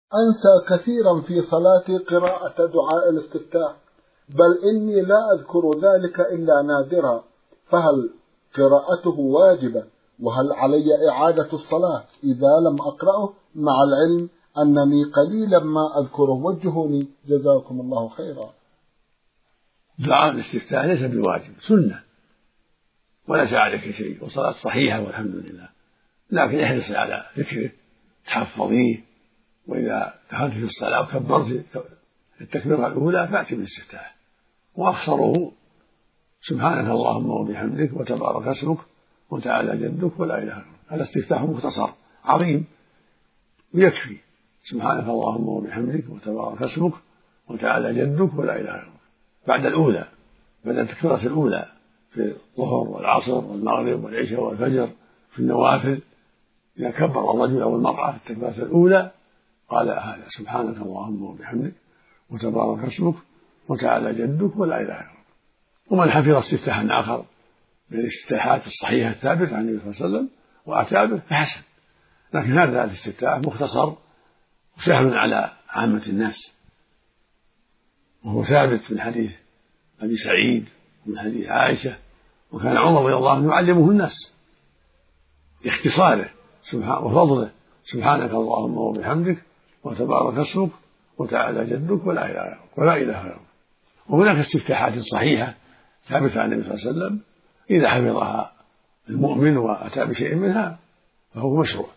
أنسى كثيرا في صلاتي قراءة دعاء الاستفتاح، بل إني لا أذكر ذلك إلا نادرا، فهل قراءته واجبة؟ وهل علي إعادة الصلاة إذا لم أقرأه، مع العلم أنني قليلا ما أذكره؟ وجهوني جزاكم الله خيرا. دعاء الاستفتاح ليس بواجب، سنة وليس عليك شيء، وصلاة صحيحة والحمد لله، لكن احرص على ذكره، تحفظيه، وإذا دخلت في الصلاة وكبرت التكبيرة الأولى فأتي بالاستفتاح، وأخصره سبحانك اللهم وبحمدك وتبارك اسمك وتعالى جدك ولا إله إلا أنت. هذا استفتاح مختصر عظيم ويكفي، سبحانك اللهم وبحمدك وتبارك اسمك وتعالى جدك ولا إله إلا أنت، بعد الأولى، بعد التكبيرة الأولى في الظهر والعصر والمغرب والعشاء والفجر في النوافل. إذا كبر الرجل أو المرأة في التكبيرة الأولى قال هذا سبحانك اللهم وبحمدك وتبارك اسمك وتعالى جدك ولا إله إلا أنت. ومن حفظ استفتاحا آخر من الاستفتاحات الصحيحة الثابتة عن النبي صلى الله عليه وسلم وأتى به فحسن، لكن هذا الاستفتاح مختصر وسهل على عامة الناس، وهو ثابت من حديث أبي سعيد ومن حديث عائشة، وكان عمر رضي الله عنه يعلمه الناس باختصاره وفضله، سبحانك اللهم وبحمدك وتبارك اسمك وتعالى جدك ولا إله إلا أنت. وهناك استفتاحات صحيحة ثابتة عن النبي صلى الله عليه وسلم إذا حفظها المؤمن وأتى بشيء منها فهو مشروع.